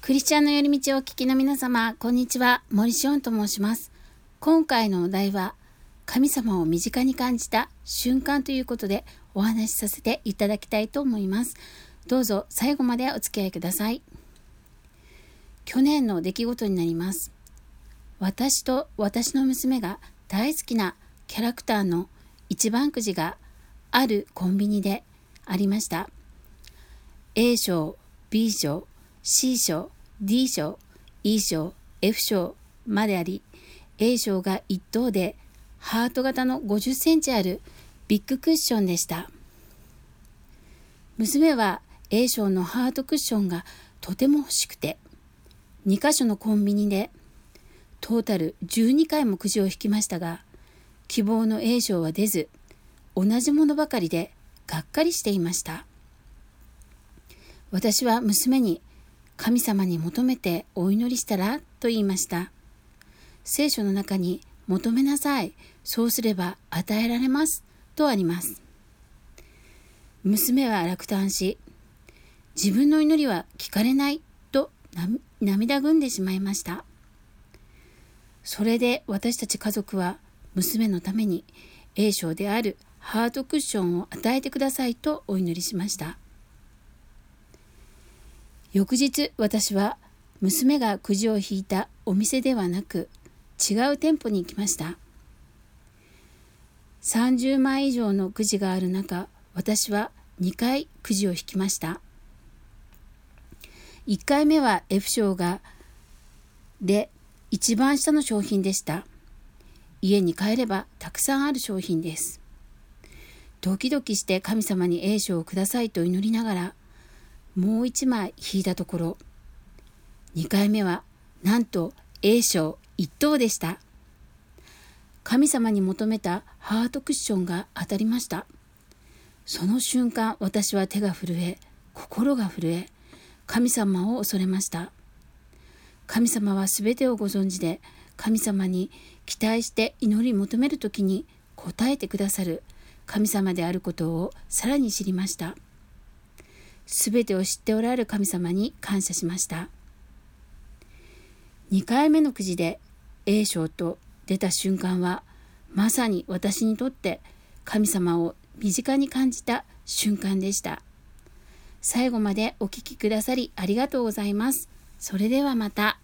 クリスチャンの寄り道をお聞きの皆様、こんにちは。森詩音と申します。今回のお題は、神様を身近に感じた瞬間ということでお話しさせていただきたいと思います。どうぞ最後までお付き合いください。去年の出来事になります。私と私の娘が大好きなキャラクターの一番くじがあるコンビニでありました。A 賞、B 賞、C 賞、D 賞、E 賞、F 賞まであり、A 賞が1等でハート型の50センチあるビッグクッションでした。娘は A 賞のハートクッションがとても欲しくて、2カ所のコンビニでトータル12回もくじを引きましたが、希望の A 賞は出ず、同じものばかりでがっかりしていました。私は娘に、神様に求めてお祈りしたらと言いました。聖書の中に求めなさい、そうすれば与えられますとあります。娘は落胆し、自分の祈りは聞かれないと涙ぐんでしまいました。それで私たち家族は娘のために A 賞であるハートクッションを与えてくださいとお祈りしました。翌日、私は娘がくじを引いたお店ではなく違う店舗に行きました。30枚以上のくじがある中、私は2回くじを引きました。1回目は F 賞で一番下の商品でした。家に帰ればたくさんある商品です。ドキドキして神様に A 賞をくださいと祈りながら、もう1枚引いたところ、2回目はなんと A 賞1等でした。神様に求めたハートクッションが当たりました。その瞬間、私は手が震え、心が震え、神様を恐れました。神様はすべてをご存知で、神様に期待して祈り求めるときに答えてくださる神様であることをさらに知りました。すべてを知っておられる神様に感謝しました。2回目のくじで A 賞と出た瞬間は、まさに私にとって神様を身近に感じた瞬間でした。最後までお聞きくださりありがとうございます。それではまた。